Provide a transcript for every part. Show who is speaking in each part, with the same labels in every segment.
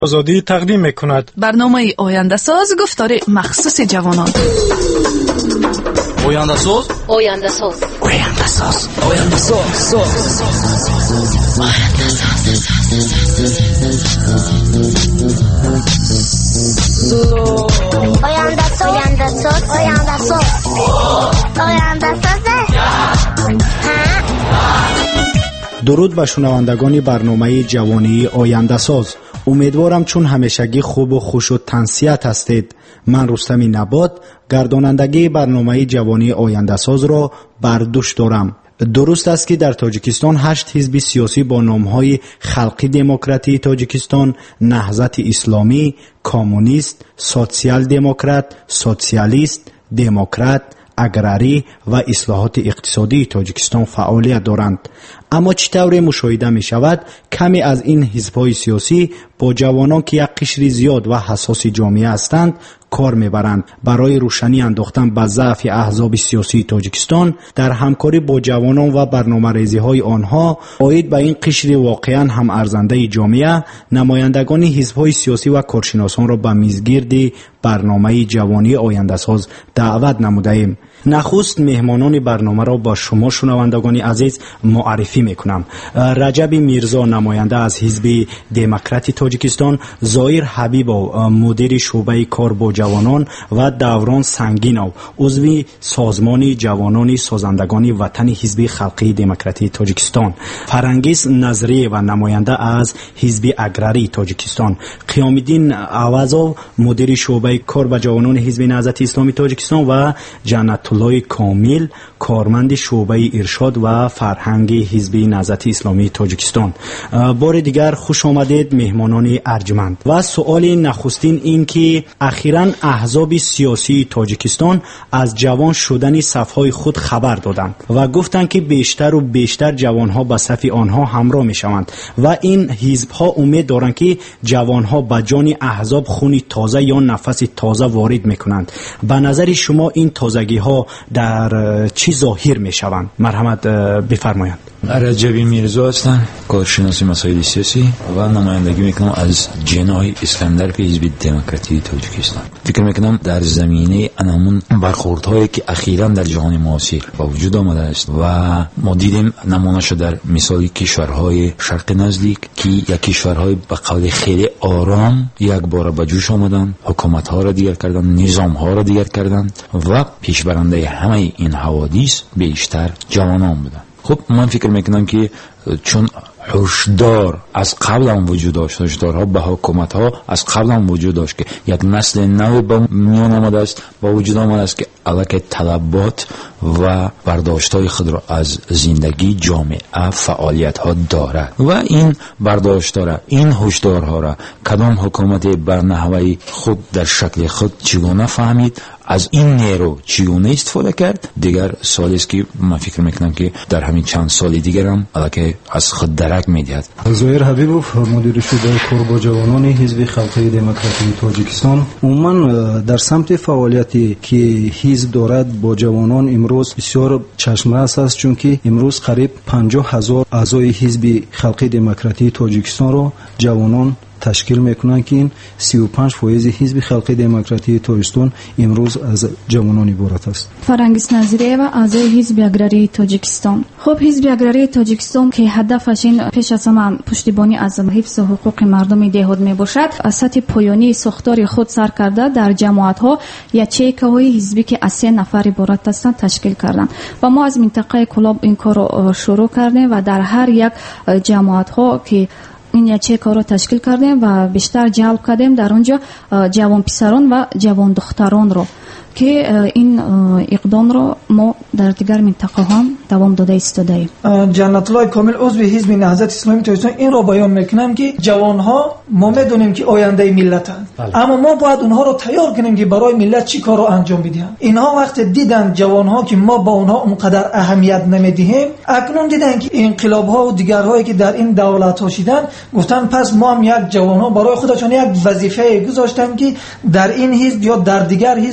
Speaker 1: آزادی تقدیم می‌کند.
Speaker 2: برنامه آینده ساز گفتار مخصوص جوانان.
Speaker 3: آینده ساز،
Speaker 4: آینده ساز،
Speaker 3: آینده ساز، آینده ساز،
Speaker 4: آینده ساز، آینده ساز، آینده ساز، آینده ساز.
Speaker 5: درود به شنوندگان برنامه جوانی آینده ساز. امیدوارم چون همیشگی خوب و خوش و تنصیحت هستید. من رستم نبات گردانندگی برنامه جوانی آینده ساز را بر دوش دارم. درست است که در تاجیکستان 8 حزب سیاسی با نامهای خلقی دموکراتی تاجیکستان، نهضت اسلامی، کمونیست، سوسیال دموکرات، سوسیالیست، دموکرات، اگراری و اصلاحات اقتصادی تاجیکستان فعالیت دارند. اما چطور مشاهده می شود کمی از این حزب‌های سیاسی با جوانان که یک قشر زیاد و حساس جامعه هستند کار میبرند. برای روشنی انداختن به ضعف احزاب سیاسی تاجیکستان در همکاری با جوانان و برنامه‌ریزی های آنها عاید به این قشر واقعا هم ارزنده جامعه، نمایندگان حزب‌های سیاسی و کارشناسان را به میزگرد برنامه جوانی آینده ساز دعوت نموده‌ایم. نخست مهمانان برنامه را با شما شنوندگان عزیز معرفی میکنم. رجب میرزا نماینده از حزب دموکراتی تاجیکستان، ظاهر حبیبov مدیر شعبه کار با جوانان و دوران سنگینov عضو سازمان جوانان سازندگان وطن حزب خلقی دموکراتی تاجیکستان، فرنگیس نظری و نماینده از حزب اگراری تاجیکستان، قیامالدین عوضov مدیر شعبه کار با جوانان حزب نهضت اسلامی تاجیکستان و جنت الله کامل کارمند شعبه ارشاد و فرهنگ حزب نهضت اسلامی تاجیکستان. بار دیگر خوش آمدید مهمانان ارجمند. و سوال نخستین این که اخیراً احزاب سیاسی تاجیکستان از جوان شدن صفهای خود خبر دادند و گفتند که بیشتر و بیشتر جوانها به صف آنها همراه می شوند و این حزبها امید دارند که جوانها به جان احزاب خون تازه یا نفس تازه وارد می کنند. به نظر شما این تازگی ها در چی ظاهر می شوند؟ مرحمت بفرمایند.
Speaker 6: رجب میرزا هستم، کارشناس مسائل سیاسی و نمایندگی میکنم از جناح اسکندر به حزب دموکراتی تاجیکستان. فکر میکنم در زمینه انمون برخوردهایی که اخیراً در جهان معاصر با وجود آمده است و ما دیدیم نمونه‌اش در مثال کشورهای شرق نزدیک که یک کشورهای به قول خیلی آرام یک بار به جوش آمدن، حکومت‌ها را دیگر کردن، نظام‌ها را دیگر کردن و پیشبرنده همه این حوادث بیشتر جوانان بودند. خب من فکر میکنم که چون هشدار از قبل هم وجود داشت، هشدارها به حکومت ها از قبل هم وجود داشت که یک نسل نو به میان آمده است، با وجود آمده است که علاقه طلبات و برداشت های خود را از زندگی جامعه فعالیت ها دارد و این برداشت را، این هشدارها را کدام حکومت بر نحوه خود در شکل خود چگونه فهمید، از این نیرو چگونه استفاده کرد، دیگر سوالی است که من فکر میکنم که در همین چند سال دیگر هم علاقه از خود درک میدهد.
Speaker 7: ظاهر حبیبov مدیر شعبه کار با جوانان حزب خلقی دموکراتی تاجیکستان، عموما در سمت فعالیتی که حزب دارد با جوانان امروز بسیار چشمرس است، چون که امروز قریب 50,000 اعضای حزب خلقی دموکراتی تاجیکستان را جوانان تشکیل میکنند که این 35% حزب خلقی دموکراتی تاجیکستان امروز از جوانان عبارت است.
Speaker 8: فرنگیس نظری و اعضای حزب اگراری تاجیکستان. خب حزب اگراری تاجیکستان که هدفش این پیش از همه پشتیبانی از حفظ حقوق مردم دهات میباشد، از سطح پایانی ساختار خود سر کرده در جماعت ها یچیک‌های حزبی که از 3 نفر عبارت هستند تشکیل کردند و ما از منطقه کلاب این کار رو شروع کردیم و در هر یک جماعت ها که این یچیک‌ها رو تشکیل کردیم و بیشتر جلب کردیم در اونجا جوان پسران و جوان دختران رو که این اقدام رو ما در دیگر منطقه هم دوام داده ایستاده‌ایم.
Speaker 9: جنت الله کامل عضو حزب نهضت اسلامی تاجیکستان این رو بیان میکنم که جوانها ما میدونیم که آینده ملتند، اما ما باید اونها رو تیار کنیم که برای ملت چی کار رو انجام بدهند. اینها وقت دیدن جوانها که ما با اونها اونقدر اهمیت نمیدیم، اکنون دیدن که انقلاب‌ها و دیگرهایی که در این دولت‌ها شدن گفتن پس ما هم یک جوانها برای خودشون یک وظیفه گذاشتن که در این حزب یا در دیگر حزب همچون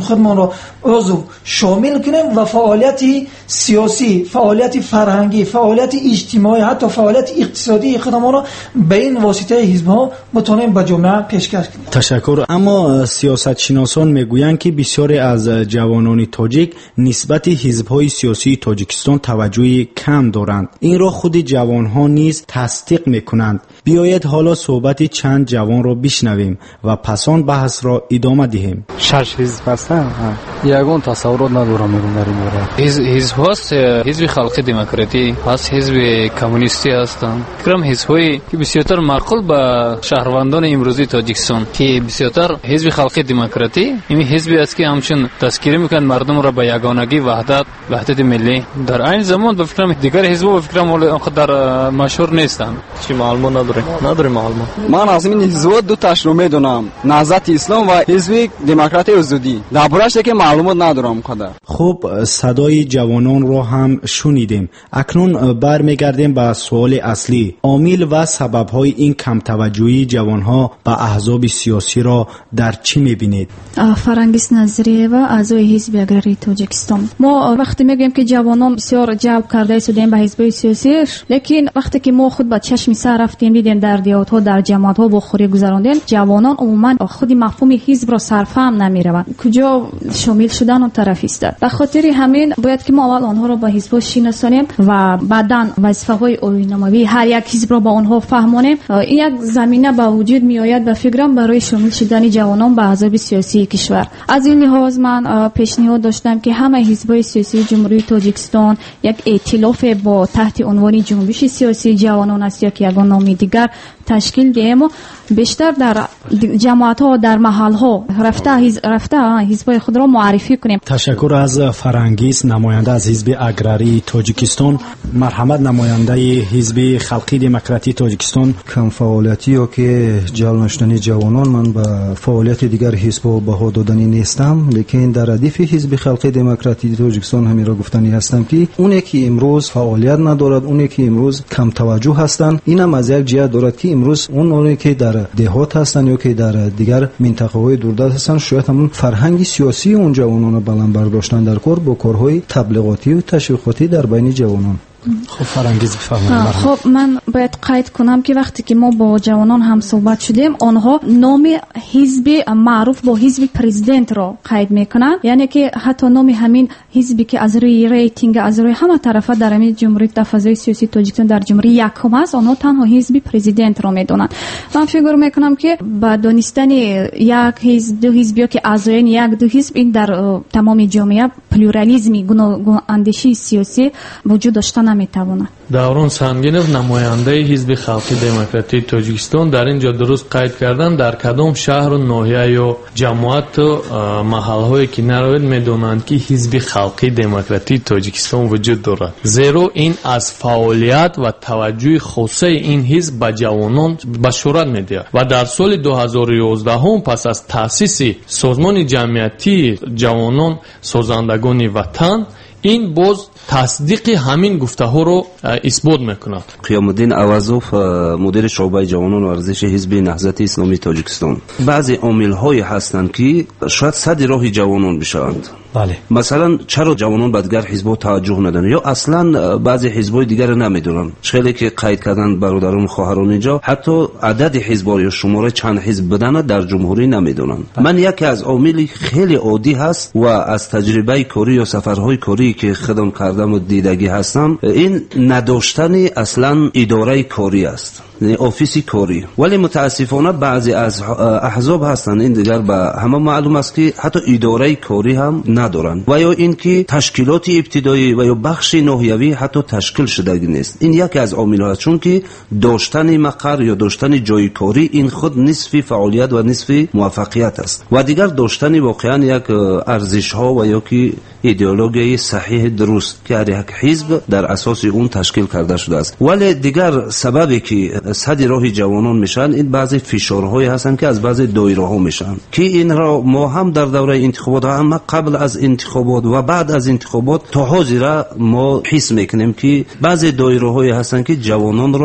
Speaker 9: خودمان را عضو شامل کنیم و فعالیت سیاسی، فعالیت فرهنگی، فعالیت اجتماعی، حتی فعالیت اقتصادی خودمان را به این واسطه حزب ها بتونیم به جامعه پیشکش کنیم.
Speaker 5: تشکر. اما سیاست شناسان میگویند که بسیاری از جوانان تاجیک نسبت حزب‌های سیاسی تاجیکستان توجه کم دارند. این را خود جوان‌ها نیز تصدیق می‌کنند. بیایید حالا صحبت چند جوان را بشنویم و پس آن بحث را ادامه دهیم.
Speaker 1: شش حزب هستند. یگان تصورات ندارم میگم در این باره. حزب هست، حزب خلق دموکراتی هست، حزب کمونیستی هستند. فکرم حزب‌هایی که بسیارتر معقول به شهروندان امروزی تاجیکستان که بسیارتر حزب خلق دموکراتی این حزبی است که همچون تذکیره میکنند مردم را به یگانگی، وحدت ملی. در این زمان به فکرم دیگر حزب‌ها به فکرم آنقدر مشهور نیستند. چی معلومات نداریم معلومات.
Speaker 10: من از این حزب دو تاش رو میدونم، نهضت اسلام و حزب دموکراتی آزادی. دربارش که معلومات ندارم قدر.
Speaker 5: خب صدای جوانان رو هم شنیدیم. اکنون برمیگردیم به سوال اصلی. عامل و سبب‌های این کم توجهی جوانها به احزاب سیاسی را در چی می‌بینید؟
Speaker 8: فرانگیس نظریه و اعضای حزب اگراری تاجیکستان. ما وقتی میگیم که جوانان بسیار جلب کرده شدیم به حزب سیاسی، لیکن وقتی که ما خود با چشم سر رفتیم دیدیم در دیهات‌ها، در جماعت‌ها با خوری گذراندن، جوانان عموما خود مفهوم حزب را صرفهم نمی‌روند. کجا شامل شدن اون طرف است. به خاطر همین باید که ما اول آنها را با حزب شناسانیم و بعداً وظیفه‌های آیین‌ناموی هر یک حزب را با آنها فهمانیم. این یک زمینه به وجود میآید و فکرم برای شامل شدن جوانان به احزاب سیاسی کشور. از این لحاظ من پیشنهاد داشتم که همه حزب‌های سیاسی جمهوری تاجیکستان یک ائتلاف با تحت عنوان جنبش سیاسی جوانان است یا یگان نام دیگر تشکیل دهیم و بیشتر در جماعت‌ها، در محل‌ها رفته حزب‌های خود را معرفی کنیم.
Speaker 5: تشکر از فرانگیس، نماینده از حزب اگراری تاجیکستان. مرحمت، نماینده حزب خلقی دموکراتی تاجیکستان.
Speaker 7: کم فعالیتی یا که جلب نشدن جوانان، من به فعالیت دیگر حزب بها دادنی نیستم، لیکن در ردیف حزب خلقی دموکراتی تاجیکستان همین را گفتنی هستم که اونی که امروز فعالیت ندارد، اونی که امروز کم توجه هستند، اینم از یک جهت دارد که امروز اونایی که در دهات هستند یا که در دیگر منطقه‌های دوردست هستند شاید همون فرهنگ سیاسی اون جوانان رو بلند برداشتن در کار با کارهای تبلیغاتی و تشویقاتی در بین جوانان.
Speaker 5: خب فرانگیز بفرمایید.
Speaker 8: خب من باید قید کنم که وقتی که ما با جوانان هم صحبت شدیم، آنها نام حزب معروف با حزب پرزیدنت را قید میکنن، یعنی که حتی نام همین حزبی که از روی ریتینگ از روی همه طرفه در همین جمهوری فضای سیاسی تاجیکستان در جمهوری یکم است، آنها تنها حزب پرزیدنت را میدونن. من فکر میکنم که با دانستن یک حزب، دو حزب یا که اعضایان یک دو حزب، این در تمام جامعه پلورالیسم، گوناگون اندیشی سیاسی وجود داشتن نمیتواند.
Speaker 11: دوران سنگینов نماینده حزب خلقی دموکراتی تاجیکستان در اینجا درست قید کردن در کدام شهر و ناحیه یا جماعت و محلهایی که نروید میدونند که حزب خلقی دموکراتی تاجیکستان وجود دارد، زیرا این از فعالیت و توجه خاصه این حزب به جوانان بشارت میدهد و در سال 2011 هم پس از تأسیس سازمان جمعیتی جوانان سازندگان وطن، این باز تصدیق همین گفته ها رو اثبات میکند.
Speaker 12: قیام الدین عوضوف، مدیر شعبه جوانان و ورزش حزب نهضت اسلامی تاجیکستان. بعضی عامل هایی هستند که شاید صد راه جوانان بشوند.
Speaker 5: بله.
Speaker 12: مثلا چرا جوانان به دیگر حزب توجه ندارن یا اصلا بعضی حزب‌های دیگر نمیدونن؟ خیلی که قید کردن برادران خواهران اینجا حتی عدد حزب‌ها یا شماره چند حزب بدن در جمهوری نمیدونن. من یکی از عواملی خیلی عادی هست و از تجربه کاری یا سفرهای کاری که خودم کردم و دیدگی هستم، این نداشتن اصلا اداره کاری است، یعنی آفیسی کاری. ولی متاسفانه بعضی از احزاب هستند این دیگر به همه معلوم است که حتی اداره کاری هم ندارن و یا اینکه تشکیلات ابتدایی و یا بخش ناحیوی حتی تشکیل شدگی نیست. این یکی از عامل‌ها است، چون که داشتن مقر یا داشتن جای کاری این خود نصف فعالیت و نصف موفقیت است و دیگر داشتن واقعا یک ارزش‌ها و یا که ایدئولوژی صحیح درست که هر یک حزب در اساس اون تشکیل کرده شده است. ولی دیگر سببی که صد راه جوانان میشن، این بعضی فشارهایی هستند که از بعضی دایره‌ها میشن که این را ما هم در دوره انتخابات هم قبل از انتخابات و بعد از انتخابات تا حاضر ما حس میکنیم که بعضی دایره‌هایی هستند که جوانان را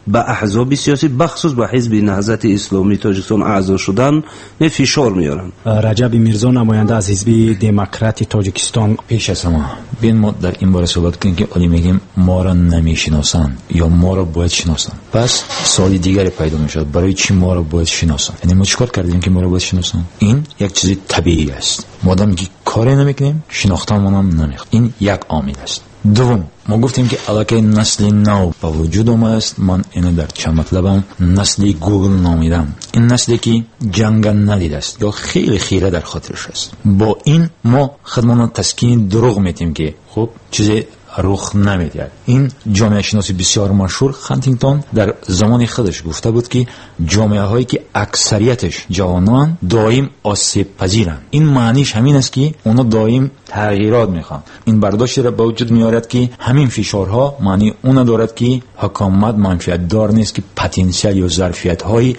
Speaker 12: به احزاب سیاسی بخصوص به حزب نهضت اسلامی تاجیکستان اعضا شدن فشار میارن.
Speaker 5: رجب میرزا نماینده از حزب دموکرات تاجیکستان:
Speaker 6: پیش از همه بین ما در این باره صحبت کنیم که ولی میگیم ما را نمیشناسن یا ما را باید شناسن، پس سوال دیگری پیدا میشد برای چی ما را باید شناسن؟ یعنی ما چیکار کردیم که ما را باید شناسن؟ این یک چیز طبیعی است. مادامی که کاری نمیکنیم شناختمون هم نمیخواد. این یک عامل است. دوم، ما گفتیم که علاقه نسل نو با وجود اومده است. من اینو در چند مطلبم نسل گوگل نامیدم. این نسلی که جنگ ندیده است یا خیلی خیره در خاطرش است. با این ما خودمون تسکین دروغ میتیم که خب چیزی رخ نمیدهد. این جامعه شناسی بسیار مشهور هانتینگتون در زمان خودش گفته بود که جامعه هایی که اکثریتش جوانان دائم آسیب پذیرند. این معنیش همین است که اونا دائم تغییرات میخوان. این برداشت را به وجود میارد که همین فشارها معنی اون دارد که حکومت منفعت دار نیست که پتانسیل یا ظرفیت های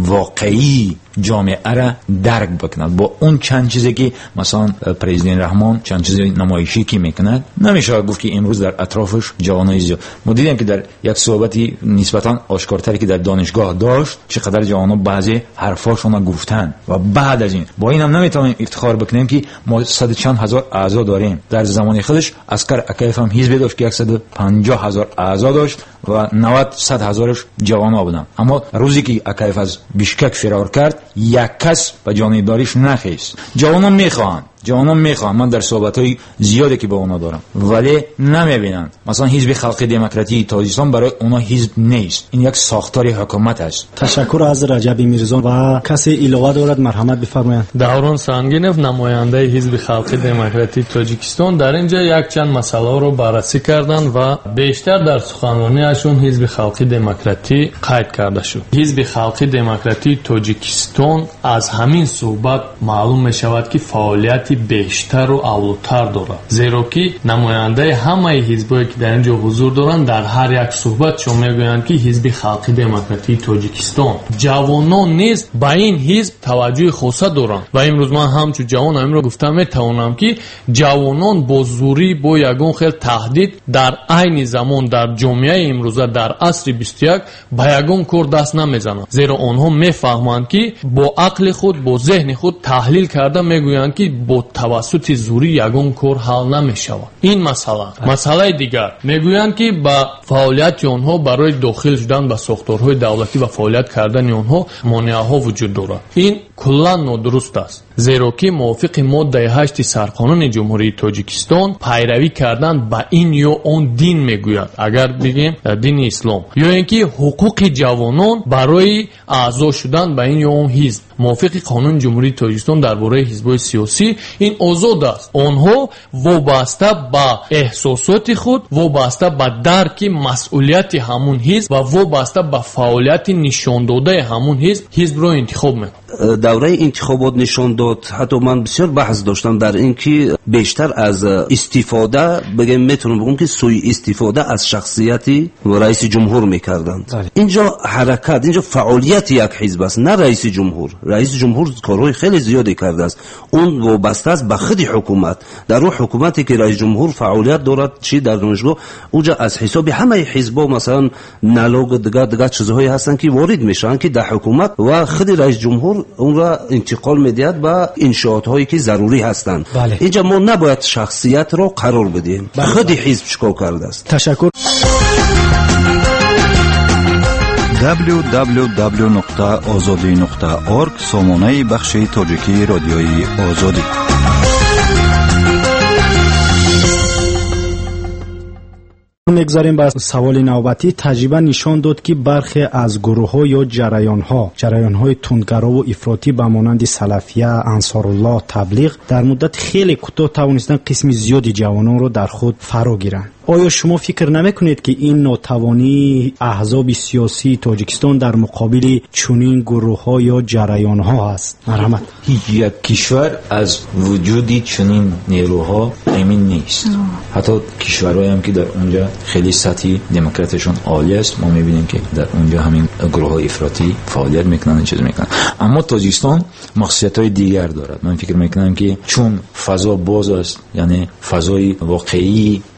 Speaker 6: واقعی جامعه را درک بکند. با اون چند چیزی که مثلا پرزیدنت رحمان چند چیزی نمایشی که میکند نمیشه گفت که امروز در اطرافش جوانای زیاد. ما دیدیم که در یک صحبتی نسبتا آشکارتری که در دانشگاه داشت چقدر جوانا بعضی حرفاشون گفتن و بعد از این با اینم نمیتونیم افتخار بکنیم که ما صد چند هزار اعضا داریم. در زمان خودش عسکر اکیف هم حزب داشت که 150,000 اعضا داشت و 90-100 هزارش جوانا بودن. اما روزی که اکیف از بیشکک فرار کرد یک کس به جانبداریش نخیست. جوانان میخوان من در صحبت‌های زیادی که با اونا دارم ولی نمیبینن. مثلا حزب خلق دموکراتی تاجیکستان برای اونا حزب نیست. این یک ساختار حکومت است.
Speaker 5: تشکر از رجب میرزا. و کسی علاوه دارد مرحمت بفرمایند.
Speaker 11: دوران سنگینов نماینده حزب خلق دموکراتی تاجیکستان در اینجا یک چند مسئله رو بررسی کردند و بیشتر در سخنرانیشون حزب خلق دموکراتی قید کرده شد. حزب خلق دموکراتی تاجیکستان از همین صحبت معلوم میشود که فعالیت بیشتر و اولوتر دارد، زیرا که نماینده همه حزبایی که در اینجا حضور دارند در هر یک صحبت شما میگویند که حزب خلق دموکراتی تاجیکستان جوانان نیز با این حزب توجه خاصه دارند و امروز من همچون جوان امروز گفتم میتوانم که جوانان با زوری با یگان خیلی تهدید در عین زمان در جامعه امروزه در عصر 21 با یگان کار دست نمیزنند، زیرا آنها میفهمند که با عقل خود با ذهن خود تحلیل کرده میگویند که با توسط زوری یگان کار حل نمیشود. این مسئله دیگر میگویند که با فعالیت آنها برای داخل شدن به ساختارهای دولتی و فعالیت کردن آنها مانعه ها وجود دارد. این کلا نادرست است، زیرا که موافق ماده 8 سرقانون جمهوری تاجیکستان پیروی کردن با این یا اون دین میگوید، اگر بگیم دین اسلام، یا اینکه حقوق جوانان برای اعضا شدن با این یا اون حزب موافق قانون جمهوری تاجیکستان درباره حزب‌های سیاسی این آزاد است. آنها وابسته با احساسات خود، وابسته با درک مسئولیت همون حزب و وابسته با فعالیت نشان داده همون حزب را انتخاب میکنند.
Speaker 12: دوره انتخابات نشان داد، حتی من بسیار بحث داشتم در این که بیشتر از استفاده میتونم بگم که سوی استفاده از شخصیتی و رئیس جمهور میکردند. اینجا حرکت، اینجا فعالیت یک حزب است، نه رئیس جمهور. رئیس جمهور کارهای خیلی زیادی کرده است، اون وابسته است به خود حکومت. در اون حکومتی که رئیس جمهور فعالیت دارد چی در دانشگاه اونجا از حساب همه حزب‌ها مثلا نلوگ دیگه چیزهایی هستن که وارد میشن که در حکومت و خود رئیس جمهور اون را انتقال میدهد به انشاءات هایی که ضروری هستند. اینجا ما نباید شخصیت را قرار بدیم. خود حزب چیکار کرده است.
Speaker 5: تشکر.
Speaker 13: www.azadi.org سامانه بخش تاجیکی رادیوی آزادی.
Speaker 5: میگذاریم به سوال نوبتی. تجربه نشان داد که برخی از گروه‌ها یا جریان‌های تندگرا و افراطی به مانند سلفیه، انصارالله، تبلیغ در مدت خیلی کوتاه توانستند قسم زیادی جوانان را در خود فرا گیرند. آیا شما فکر نمی‌کنید که این ناتوانی احزاب سیاسی تاجیکستان در مقابل چنین گروه‌ها یا جریان‌ها است؟ مرحمت.
Speaker 6: هیچ یک کشور از وجودی چنین نیروها امین نیست. حتی کشورهایی هم که در اونجا خیلی سطحی دموکراتیشون عالی است، ما می‌بینیم که در اونجا همین گروه‌های افراطی فعالیت می‌کنن، چیز می‌کنن. اما تاجیکستان مخصوصیت‌های دیگر دارد. من فکر می‌کنم که چون فضا باز است، یعنی فضای واقعی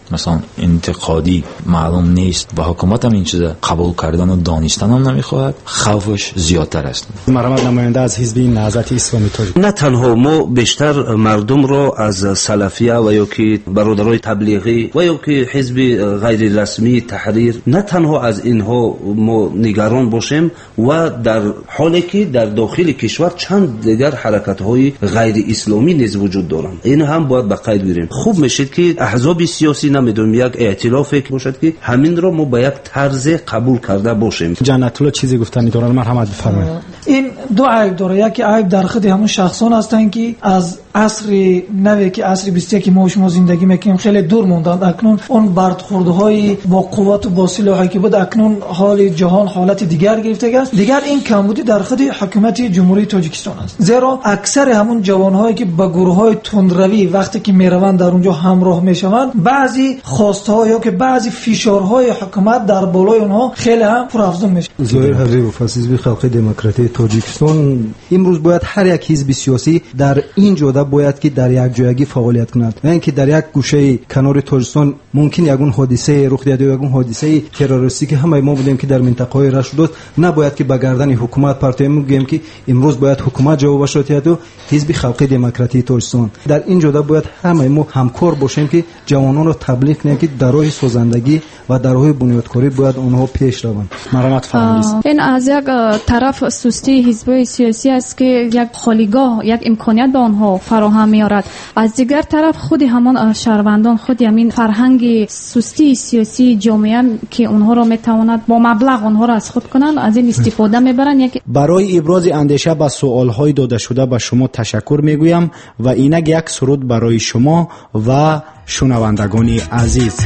Speaker 6: مثلا انتقادی معلوم نیست و حکومت هم این چیز قبول کردن و دانستن هم نمیخواهد، خوفش زیادتر است.
Speaker 5: مرحمت نماینده از حزب نهضت اسلامی تاجیک،
Speaker 12: نه تنها ما بیشتر مردم را از سلفیه و یا که برادرای تبلیغی و یا که حزب غیر رسمی تحریر، نه تنها از اینها ما نگران باشیم و در حالی که در داخل کشور چند دیگر حرکت‌های غیر اسلامی نیز وجود دارند، این هم باید به قید بگیریم. خوب میشه که احزاب سیاسی نمیدونم یک ائتلافی باشد که همین را ما با یک طرز قبول کرده باشیم.
Speaker 5: جنت الله چیزی گفتنی دارن، مرحمت بفرمایید.
Speaker 9: این دو عیب داره. یکی عیب در خود همون شخصان هستند که از عصر نوی که عصر 21 ما زندگی میکنیم خیلی دور موندند. اکنون اون برخوردهای با قوت و با سلاحی که بود اکنون حال جهان حالت دیگر گرفته است. دیگر این کمبودی در خود حکومت جمهوری تاجیکستان است، زیرا اکثر همون جوانهایی که با گروه‌های تندروی وقتی که میروند در اونجا همراه میشوند، بعضی خواست‌ها یا که بعضی فشارهای حکومت در بالای اونها خیلی هم پرافزون میشه.
Speaker 7: ظاهر حبیب حزب خلق دموکراتی تاجیکستان امروز باید هر یک حزب سیاسی در این جاده باید که در یک جایگی فعالیت کند، نه اینکه در یک گوشه کنار تاجیکستان ممکن یگون حادثه رخ داده یا یگون حادثه تروریستی که همه ما بودیم که در منطقه‌های رشدود نباید که به گردن حکومت پرتاب میگیم که امروز باید حکومت جواب شد و حزب خلق دموکراتی تاجیکستان. در این جاده باید همه ما همکار باشیم که جوانان رو تبلیغ کنیم که در راه سازندگی و در راه بنیادکاری باید اونها پیش روند.
Speaker 5: مرحمت فرمایید.
Speaker 8: این از یک طرف سستی حزب سیاسی است که یک خالیگاه، یک امکانیت به آنها فراهم می‌آورد. از دیگر طرف خود همان شهروندان، خود همین فرهنگ سستی سیاسی جامعه که اونها را میتواند با مبلغ اونها را از خود کنند، از این استفاده میبرند.
Speaker 5: برای ابراز اندیشه به سوال‌های داده شده به شما تشکر میگویم و اینک یک سرود برای شما و شنوندگان عزیز.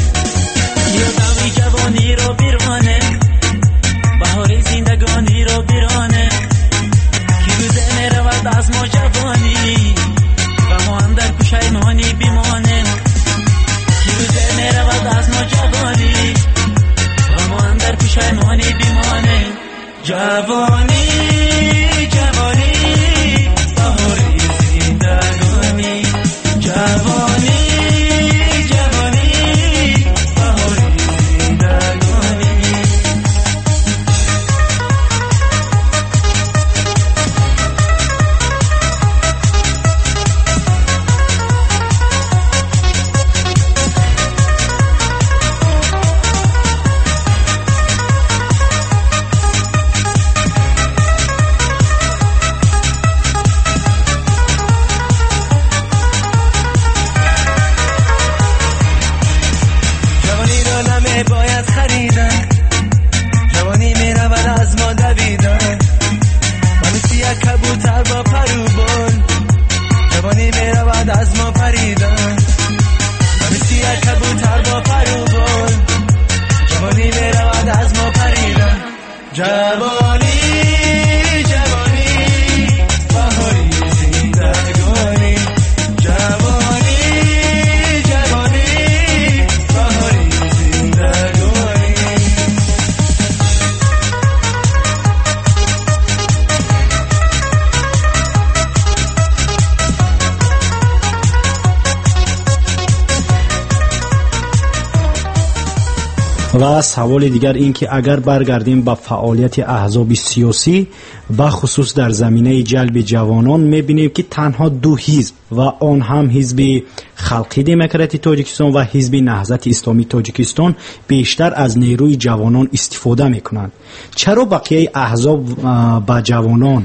Speaker 14: جوانی رو بیرانه، بهار زندگانی رو بیرانه، کی روزه میرود از ما جوانی و ما هم در پشیمانی بیمانه، کی روزه میرود از ما جوانی و ما هم در پشیمانی بیمانه. جوانی جوانی بهار زندگانی، جوانی
Speaker 5: و سوال دیگر این که اگر برگردیم به فعالیت احزاب سیاسی به خصوص در زمینه جلب جوانان میبینیم که تنها دو حزب و آن هم حزب خلق دموکراتی تاجیکستان و حزب نهضت اسلامی تاجیکستان بیشتر از نیروی جوانان استفاده میکنند. چرا بقیه احزاب با جوانان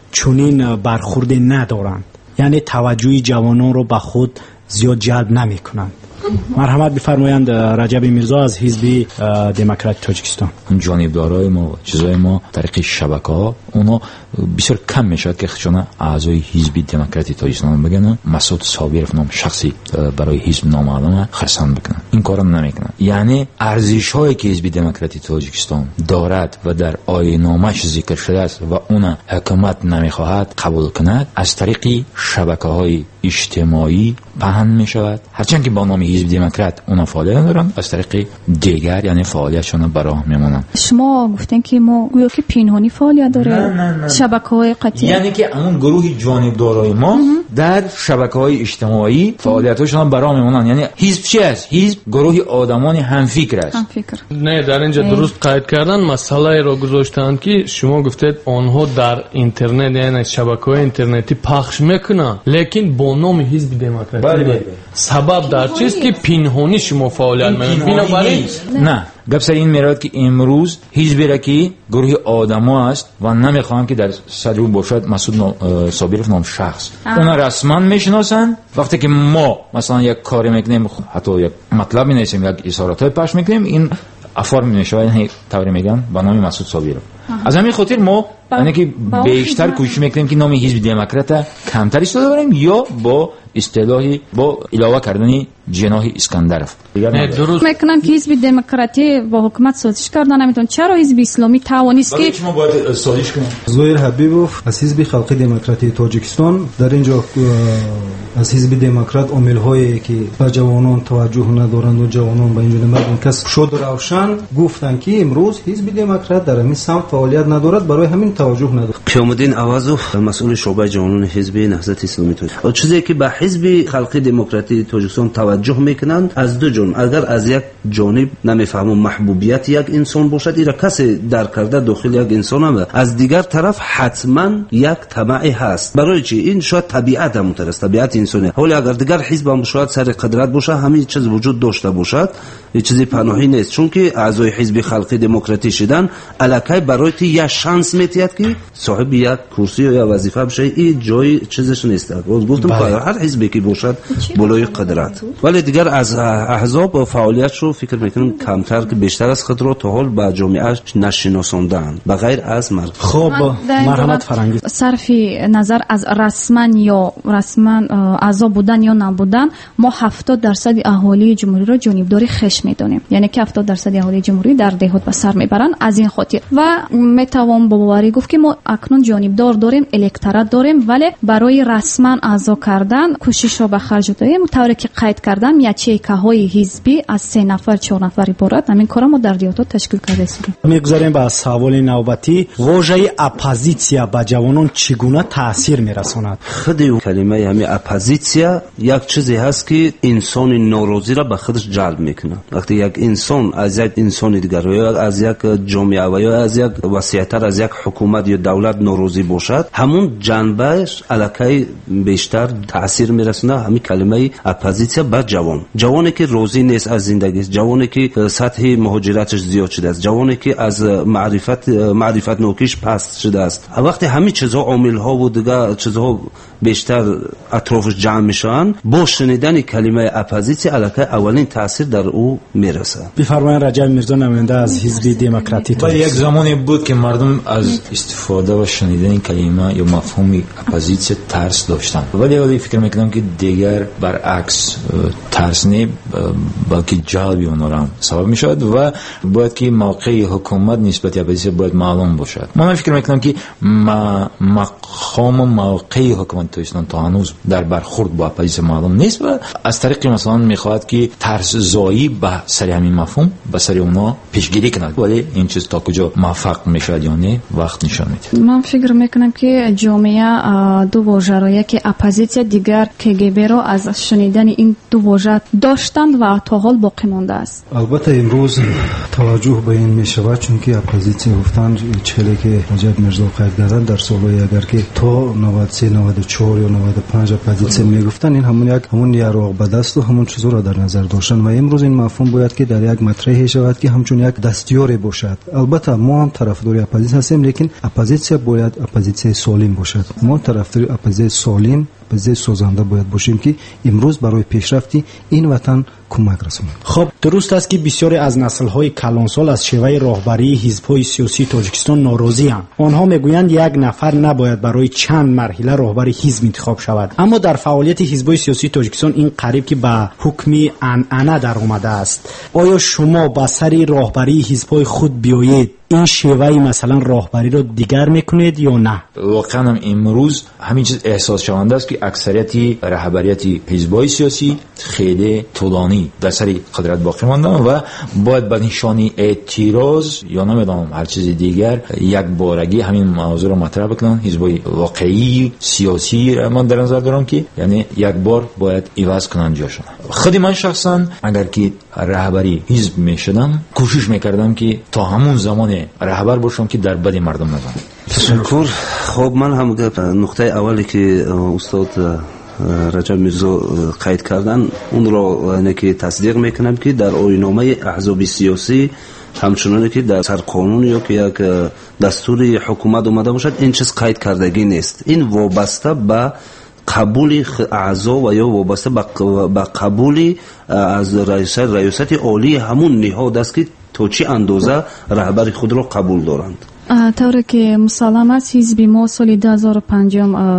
Speaker 5: چنین برخورد ندارند؟ یعنی توجه جوانان رو به خود زیاد جلب نمیکنند. مرحمت بفرمایند رجب میرزا از حزب دموکرات تاجیکستان.
Speaker 6: جانبدارای ما چیزای ما طریق شبکه‌ها اونا بسیار کم میشد که چون اعضای حزب دموکرات تاجیکستان بگن مسعود صابرف نام شخصی برای حزب نامعلوم خرسان بکنن، این کارا نمیکنن. یعنی ارزش‌هایی که حزب دموکرات تاجیکستان دارد و در آیین‌نامه‌اش ذکر شده است و اون حکومت نمیخواهد قبول کند از طریق شبکه‌های اجتماعی پهن می شود. هرچند که با نام حزب دموکرات اونا فعالیت دارن، از طریق دیگر یعنی فعالیتشون براه میمونن.
Speaker 8: شما گفتن که ما گویا که پنهانی فعالیت داره.
Speaker 9: نه
Speaker 8: شبکه‌های قطعی،
Speaker 6: یعنی که همون گروه جانبدارای ما در شبکه‌های اجتماعی فعالیتاشون برام میمونن. یعنی حزب چی است؟ حزب گروه آدمان همفکر است.
Speaker 11: نه، در اینجا درست قید کردن مسئله رو گذاشتن که شما گفتید آنها در اینترنت یعنی شبکه‌های اینترنتی پخش میکنن، لیکن با نام حزب دموکراتی. سبب در چیست که پنهانی شما فعالیت میکنید؟ بنابراین
Speaker 6: نه، گپ سر این میراد که امروز حزبی را که گروه آدما است و نمیخوان که در صدر باشد مسعود صابرов نام شخص، اونا رسما میشناسن. وقتی که ما مثلا یک کاری میکنیم، حتی یک مطلب مینویسیم، یک اظهارات پخش میکنیم، این افار مینوشه طوری میگن با نام مسعود صابرov. از همین خاطر ما یعنی که بیشتر کوشش میکنیم که نام حزب دموکرات کمتر استفاده کنیم یا با اصطلاحی با علاوه کردن جناح اسکندرов.
Speaker 8: درست میکنن که حزب دموکراتی با حکومت سازش کردن نمیتون. چرا حزب اسلامی توانست که
Speaker 6: شما باید سازش کنیم؟
Speaker 7: زهیر حبیبوف از حزب خلقی دموکراتی تاجیکستان در اینجا از حزب دموکرات عامل‌هایی که به جوانان توجه ندارند و جوانان به اینجا نمیدن کس شد روشن گفتن که امروز حزب دموکرات در همین سمت فعالیت ندارد، برای همین توجه ندارد.
Speaker 12: کیامالدین عوضوف مسئول شعبه جوانان حزب نهضت اسلامی تاجیکستان، چیزی که به حزب خلقی دموکراتی تاجیکستان توجه میکنند از دو جانب. اگر از یک جانب نمیفهمم محبوبیت یک انسان باشد، ایرا کسی در کرده داخل یک انسان هم، از دیگر طرف حتما یک طمعی هست. برای چی؟ این شاید طبیعت هم است، طبیعت انسانی. حالا اگر دیگر حزب هم شاید سر قدرت باشه، همین چیز وجود داشته باشد، این چیزی پناهی نیست. چون که اعضای حزب خلقی دموکراتی شدن الکی برای تی یا شانس میتید که صاحب یک کرسی یا وظیفه بشه، این جای چیزش نیست. گفتم هر حزبی که باشد بالای قدرت، ولی دیگر از احزاب فعالیتشو فکر میکنم کمتر که بیشتر از خود رو تا حال به جامعه نشناساندن به غیر از مرد.
Speaker 5: خب مرحمت فرنگی،
Speaker 8: صرف نظر از رسما اعضا بودن یا نبودن، ما 70% اهالی جمهوری را جانبداری خش میدونیم. یعنی که 70% اهالی جمهوری در دهات به سر میبرن از این خاطر. و میتوان با باوری گفت که ما اکنون جانبدار داریم، الکترات داریم، ولی برای رسما اعضا کردن کوشش را به خرج دادیم. طوری که قید کردم یچیکه‌های حزبی از 3 نفر 4 نفر عبارت. همین کارا ما در دیاتا تشکیل کرده ایم.
Speaker 5: میگذاریم به سوال نوبتی. واژه اپوزیسیا به جوانان چگونه تاثیر میرساند؟
Speaker 12: خود کلمه همین اپوزیسیا یک چیزی هست که انسان ناراضی را به خودش جلب میکنه. وقتی یک انسان از یک انسان دیگر یا از یک جامعه و یا از یک وصیت‌تر از یک حکومت یا دولت ناراضی باشد، همون جنبهش الکی بیشتر تاثیر میرسونه. همین کلمه اپوزیسیا به جوانی که راضی نیست از زندگی، جوانی که سطح مهاجرتش زیاد شده است، جوانی که از معرفت نوکیش پست شده است. وقتی همین چیزها عامل ها و دیگه چیزها بیشتر اطرافش جمع میشن، با شنیدن کلمه اپوزیسیا الکی اولین تاثیر در او میرسه.
Speaker 5: بفرمایید رجب میرزا نماینده از حزب دموکراتی.
Speaker 6: یک زمانی بود که مردم از استفاده و شنیدن این کلمه یا مفهوم اپوزیسیا ترس داشتن، ولی فکر میکنم که دیگر برعکس ترس نه بلکه جلب اونها را سبب میشد و باید که موقع حکومت نسبت اپوزیسیا باید معلوم باشد. من فکر میکنم که مقام موقع حکومت تاجیکستان تا هنوز در برخورد با اپوزیسیا معلوم نیست و از طریق مثلا میخواد که ترس زایی به سر همین مفهوم به سر اونا پیشگیری کند، ولی این چیز تا کجا موفق میشد یا نه وقت نشان میده.
Speaker 8: من فکر میکنم که جامعه دو واژه را، یکی اپوزیسیا دیگر KGB را از شنیدن این دو واژه داشتند و تا حال باقی مانده است.
Speaker 7: البته امروز توجه به این میشود چون که اپوزیسیا گفتند چهره که رجب میرزا قید کردن در سالهای اگر که تا 93 94 یا 95 اپوزیسیا میگفتن، این همون یارو بدست و همون چیزا را در نظر داشتن و امروز این مفهوم باید که در یک مطرحی شود که همچون یک دستیاری باشد. البته ما هم طرفدار اپوزیسیا هستیم، لیکن اپوزیسیا باید اپوزیسیا سالم باشد. ما طرفدار اپوزیسیا سالم، اپوزیسیا سازنده باید باشیم که امروز برای پیشرفت این وطن کمک رسونیم.
Speaker 5: خب درست است که بسیاری از نسل‌های کلانسال از شیوه راهبری حزب‌های سیاسی تاجیکستان ناراضی‌اند. آنها میگویند یک نفر نباید برای چند مرحله راهبر حزب انتخاب شود. اما در فعالیت حزب‌های سیاسی تاجیکستان این قریب که به حکم عنعنه در آمده است. آیا شما با سری راهبری حزب‌های خود بیایید این شیوه مثلا راهبری رو دیگر میکنید یا نه؟
Speaker 6: واقعا هم امروز همین چیز احساس شونده است که اکثریت رهبریت حزب‌های سیاسی خیلی طولانی جوانی در سر قدرت باقی ماندن و باید به نشانی اعتراض یا نمیدونم هر چیز دیگر یک بارگی همین موضوع رو مطرح بکنن. حزبای واقعی سیاسی من در نظر دارم که یعنی یک بار باید عوض کنن جاشون. خود من شخصا اگر که رهبری حزب میشدم کوشش میکردم که تا همون زمان رهبر باشم که در بد مردم نزنم.
Speaker 12: تشکر. خب من هم نقطه اولی که استاد رجب میرزا قید کردن اون رو یعنی که تصدیق میکنم که در آیین‌نامه احزاب سیاسی همچنانه که در سرقانون یا که یک دستور حکومت اومده باشد این چیز قید کردگی نیست. این وابسته به قبول اعضا و یا وابسته به قبول از ریاست عالی همون نهاد است که تا چه اندازه رهبر خود را قبول دارند.
Speaker 8: طوری که مسلم است حزب ما سال 2005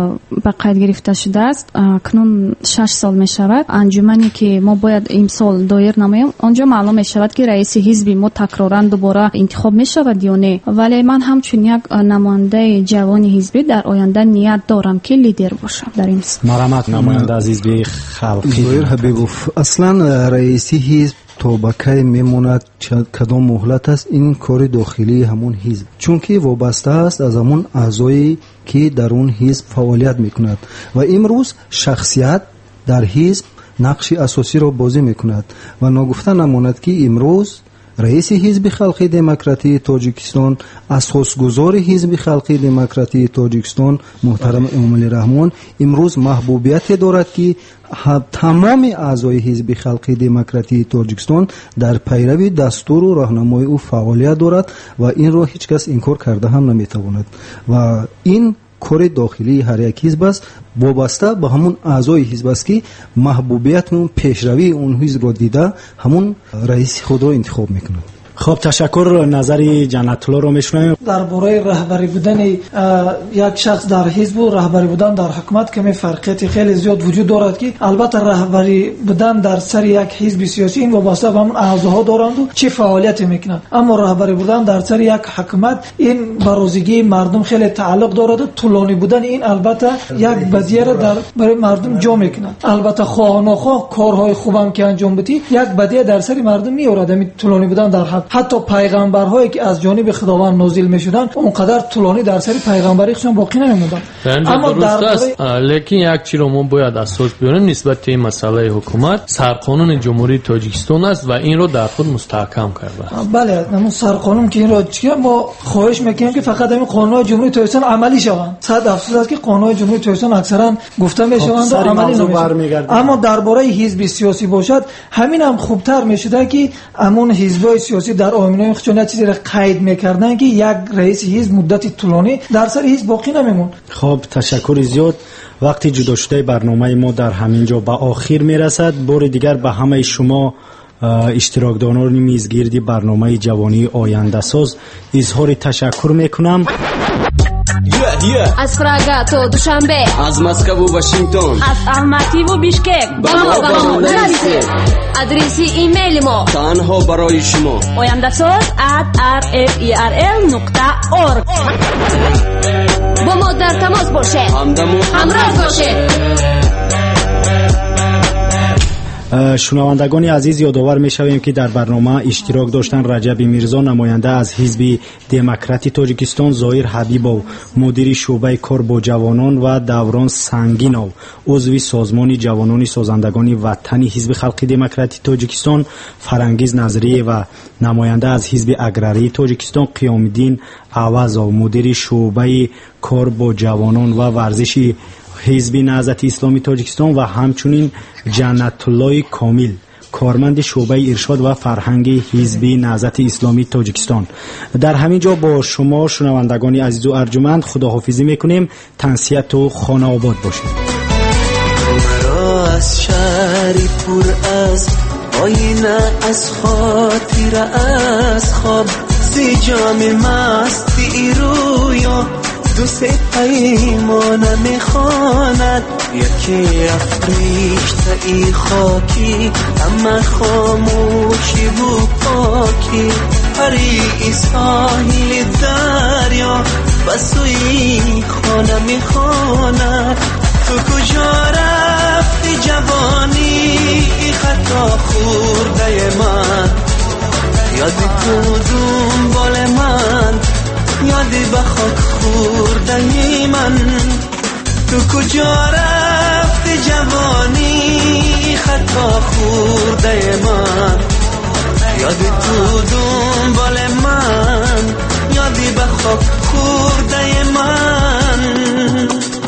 Speaker 8: به قید گرفته شده است. کنون 6 سال می شود. انجمنی که ما باید امسال دایر نماییم آنجا معلوم می شود که رئیس حزب ما تکرارا دوباره انتخاب می شود یا نه. ولی من همچون یک نماینده جوان حزبی در آینده نیت دارم که لیدر باشم در این
Speaker 5: مرامت نماینده از حزب خلقی
Speaker 7: زهیر حبیبوف. اصلا رئیس حزب تا با کی میموند کدام مهلت است این کار داخلی همون حزب چون که وابسته است از همون اعضایی که در اون حزب فعالیت میکند و امروز شخصیت در حزب نقش اساسی را بازی میکند و نگفته نماند که امروز رئیس حزب خلقی دموکراتی تاجیکستان اساسگذار حزب خلقی دموکراتی تاجیکستان محترم امامعلی رحمان امروز محبوبیت دارد که تمام اعضای حزب خلقی دموکراتی تاجیکستان در پیروی دستور و راهنمای او فعالیت دارد و این را هیچ کس انکار کرده هم نمیتواند و این کار داخلی هر یک حزب است وابسته به همون اعضای حزب است که محبوبیت و پیشروی اون حزب را دیده همون رئیس خود را انتخاب میکنند.
Speaker 5: خب تشکر. نظری جنت الله رو میشنویم.
Speaker 9: درباره رهبری بودن یک شخص در حزب و رهبری بودن در حکومت کمی فرقیت خیلی زیاد وجود دارد که البته رهبری بودن در سر یک حزب سیاسی این وابسته به همون اعضاها دارند و چه فعالیتی میکنند اما رهبری بودن در سر یک حکومت این برازگی مردم خیلی تعلق دارد و طولانی بودن این البته یک بدیه را در برای مردم جا میکنند. البته خواه ناخواه کارهای خوبم که انجام بدی یک بدیه در سر مردم میآورد. این طولانی بودن در حتی پیغمبرهایی که از جانب خداوند نازل میشدند اونقدر طولانی در سر پیغمبریشون باقی نمیموندن.
Speaker 11: اما درست است لیکن یک چیز رو ما باید اساس بیاریم نسبت به مسئله حکومت سرقانون جمهوری تاجیکستان است و این رو در خود مستحکم کرده.
Speaker 9: بله اما سرقانون که این رو چیه ما خواهش میکنیم که فقط همین قانون جمهوری تاجیکستان عملی شوند. صد افسوس است که قانون جمهوری تاجیکستان اکثرا گفته میشوند و عملی نمیشوند. اما درباره حزب سیاسی باشد همین هم خوبتر میشده که همون حزبای سیاسی در آیین‌نامه خودشون چیزی را قید میکردن که یک رئیس حزب مدت طولانی در سر حزب باقی نمیمون.
Speaker 5: خب تشکر زیاد. وقتی جدا شده برنامه ما در همین جا به آخر میرسد. بار دیگر به همه شما اشتراکداران میزگیردی برنامه جوانی آینده ساز اظهار تشکر میکنم.
Speaker 15: از پراگا تا دوشنبه،
Speaker 16: از مسکو و واشنگتن،
Speaker 15: از الماتی و بیشکک با ما نرسید. آدرس ایمیل ما
Speaker 16: تنها برای شما
Speaker 15: oyandasoz@rferl.org. با ما در تماس باشه، همراه باشه.
Speaker 5: شنوندگان عزیز یادآور می‌شویم که در برنامه اشتراک داشتن رجب میرزا نماینده از حزب دموکراتی تاجیکستان، ظاهر حبیبov مدیر شعبه کار با جوانان و دوران سنگینov عضو سازمان جوانان سازندگان وطنی حزب خلقی دموکراتی تاجیکستان، فرنگیز نظریه و نماینده از حزب اگراری تاجیکستان قیام‌الدین عوضov مدیر شعبه کار با جوانان و ورزش حزب نهضت اسلامی تاجیکستان و همچنین جنت الله کامل کارمند شعبه ارشاد و فرهنگ حزب نهضت اسلامی تاجیکستان. در همین جا با شما شنوندگان عزیز و ارجمند خداحافظی میکنیم. تنسیت و خانه آباد باشید.
Speaker 17: مرا از شهری پر از آینه از خاطر از خواب سی جام مستی رویا دو سه پیمانه میخواند یکی افریخته ای خاکی اما خاموشی و پاکی پری ساحل دریا بسوی خانه میخواند تو کجا رفتی جوانی خطا خورده من، یادی تو دنبال من، یادی به خاک خورده من. تو کجا رفتی جوانی خطا خورده من، یادی تو دنبال من، یادی به خاک خورده من.